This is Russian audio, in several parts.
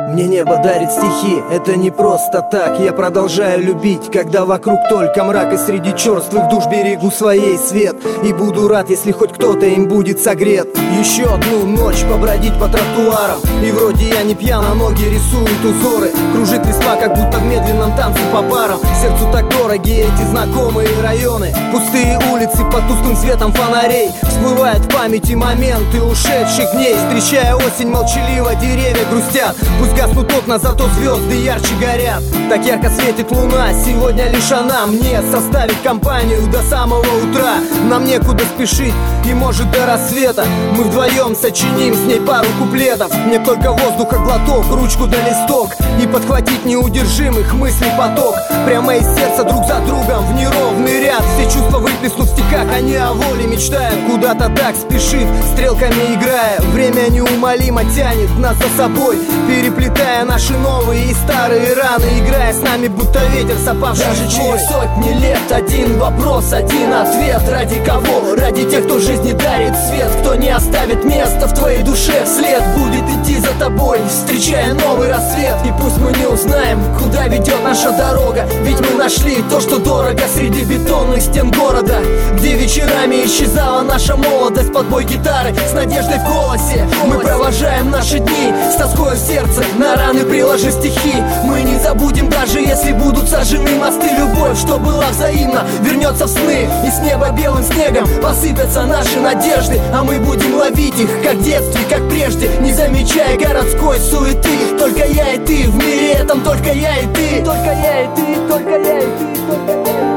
Мне небо дарит стихи, это не просто так. Я продолжаю любить, когда вокруг только мрак. И среди черствых душ берегу своей свет. И буду рад, если хоть кто-то им будет согрет. Еще одну ночь побродить по тротуарам. И вроде я не пьян, а ноги рисуют узоры. Кружит листва, как будто в медленном танце по парам. Сердцу так дороги эти знакомые районы. Пустые улицы под тусклым светом фонарей. Всплывают в памяти моменты ушедших дней. Встречая осень молчаливо, деревья грустят. Пусть гаснут окна, зато звезды ярче горят. Так ярко светит луна, сегодня лишь она мне составит компанию до самого утра. Нам некуда спешить, и может до рассвета мы вдвоем сочиним с ней пару куплетов. Мне только воздуха глоток, ручку да листок, и подхватить неудержимых мыслей поток. Прямо из сердца друг за другом в неровный ряд. Все чувства выплеснут в стихах, они о воле мечтают. Куда-то так спешит, стрелками играя. Время неумолимо тянет нас за собой, переплетая наши новые и старые раны, играя с нами, будто ветер с опавшей даже листвой. через сотни лет один вопрос, один ответ. Ради кого? Ради тех, кто жизни дарит свет, кто не оставит места в твоей душе. Вслед будет идти за тобой, встречая новый рассвет. И пусть мы не узнаем, куда ведет наша дорога, ведь мы нашли то, что дорого среди бетонных стен города, где вечерами исчезала наша молодость под бой гитары с надеждой в голосе. Мы провожаем наши дни с тоской в сердце, на раны приложив стихи. Мы не забудем, даже если будут сожжены мосты. Любовь, что была взаимна, вернется в сны, и с неба белым снегом посыпятся наши надежды. А мы будем ловить их, как в детстве, как прежде, не замечая городской суеты. Только я и ты, в мире этом только я и ты. Только я и ты, только я и ты, только я и ты.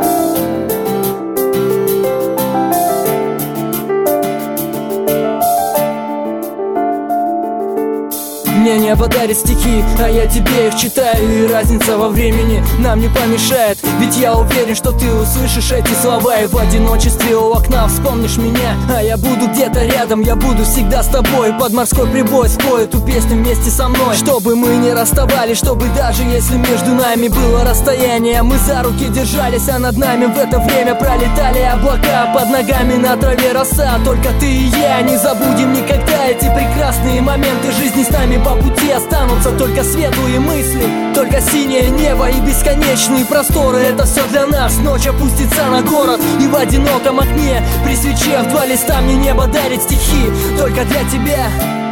Мне небо дарит стихи, а я тебе их читаю. И разница во времени нам не помешает, ведь я уверен, что ты услышишь эти слова и в одиночестве у окна вспомнишь меня. А я буду где-то рядом, я буду всегда с тобой. Под морской прибой спой эту песню вместе со мной. Чтобы мы не расставались, чтобы даже если между нами было расстояние, мы за руки держались, а над нами в это время пролетали облака. Под ногами на траве роса, только ты и я. Не забудем никогда эти прекрасные моменты жизни. С нами по пути останутся только светлые мысли, только синее небо и бесконечные просторы. Это все для нас. Ночь опустится на город, и в одиноком окне при свече в два листа мне небо дарит стихи только для тебя.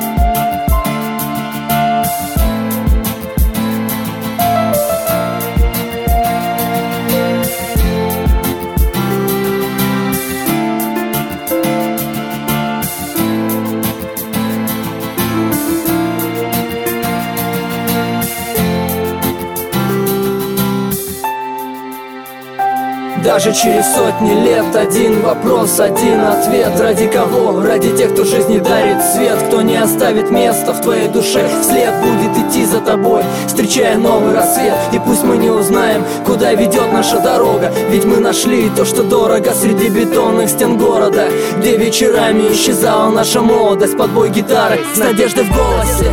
Даже через сотни лет один вопрос, один ответ. Ради кого? Ради тех, кто жизни дарит свет, кто не оставит места в твоей душе. Вслед будет идти за тобой, встречая новый рассвет. И пусть мы не узнаем, куда ведет наша дорога, ведь мы нашли то, что дорого среди бетонных стен города, где вечерами исчезала наша молодость под бой гитары с надеждой в голосе.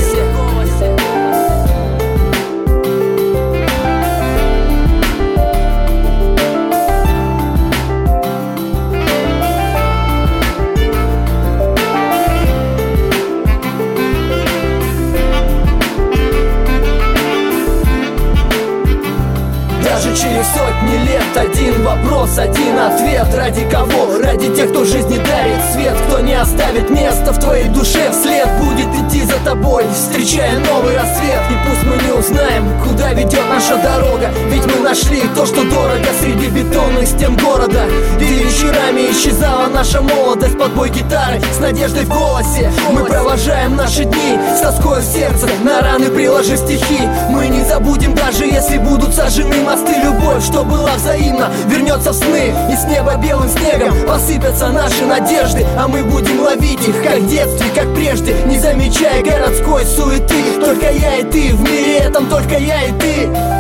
Даже через сотни лет один вопрос, один ответ. Ради кого? Ради тех, кто жизни дарит свет, кто не оставит места в твоей душе. Вслед будет идти за тобой, встречая новый рассвет. И пусть мы не узнаем, куда ведет наша дорога, ведь мы нашли то, что дорого среди бетонных стен города, где вечерами исчезала наша молодость под бой гитары с надеждой в голосе. Мы провожаем наши дни с тоской в сердце, на раны приложив стихи. Мы не забудем, даже если будут сожжены мосты. Любовь, что была взаимна, вернется в сны, и с неба белым снегом посыпятся наши надежды. А мы будем ловить их, как в детстве, как прежде, не замечая городской суеты. Только я и ты, в мире этом только я и ты.